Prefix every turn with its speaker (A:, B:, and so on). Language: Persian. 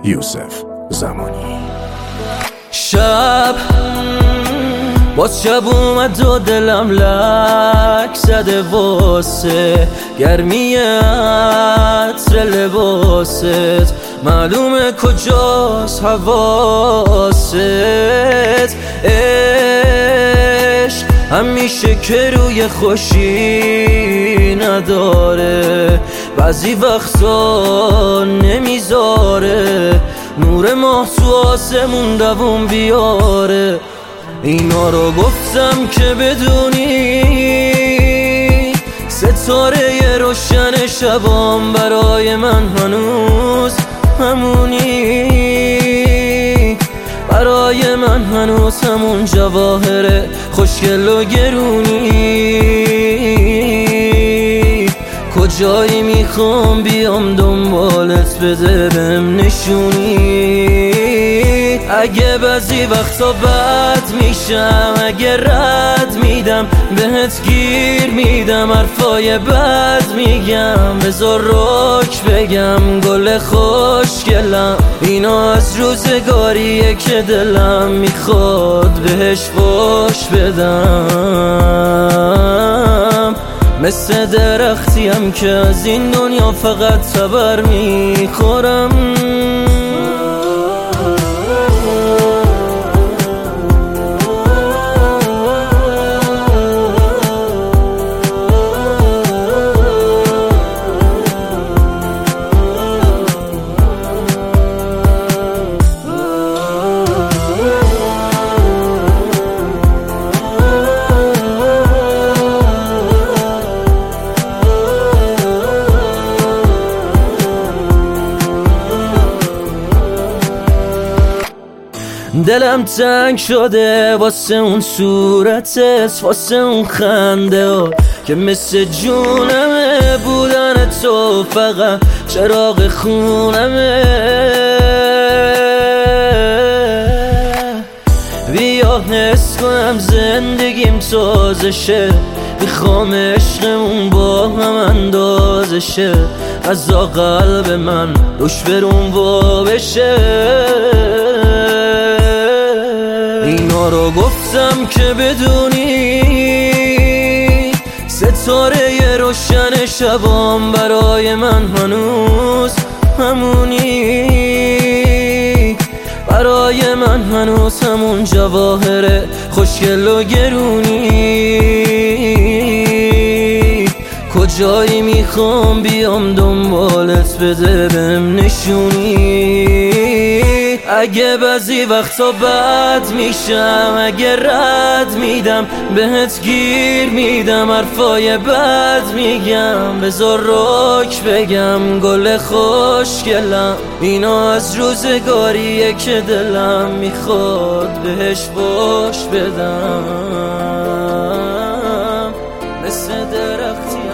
A: یوسف زمانی.
B: شب باز شب اومد و دلم لک زده واسه گرمی عطر لباست، معلومه کجاست حواست. عشق همیشه که روی خوشی نداره، بعضی وقتا نمیذاره نور ماه تو آسمون دووم بیاره. اینا رو گفتم که بدونی ستاره روشن شبام برای من هنوز همونی، برای من هنوز همون جواهر خوشگل و گرونی. کجایی میخوام بیام دنبالت بده بهم نشونی. اگه بعضی وقتا بد میشم، اگه رد میدم بهت گیر میدم، حرفای بد میگم بذار رک بگم گل خوشگلم. اینا از روزگاریه که دلم میخواد بهش فوش بدم، مثل درختیم که از این دنیا فقط تبر میخورم. دلم تنگ شده واسه اون صورتت، واسه اون خنده ها که مثل جونمه، بودن تو فقط چراغ خونمه. بیا حس کنم زندگیم تازه شه، میخوام عشقمون با هم اندازه شه، از قلب من روش برون وا بشه. اینا رو گفتم که بدونی ستاره روشن شبام برای من هنوز همونی، برای من هنوز همون جواهر خوشگل و گرونی. کجایی میخوام بیام دنبالت بده بهم نشونی. اگه بعضی وقتا بد میشم، اگه رد میدم بهت گیر میدم، حرفای بد میگم بذار رک بگم گل خوشگلم. اینا از روزگاریه که دلم میخواد بهش فوش بدم، مثل درختی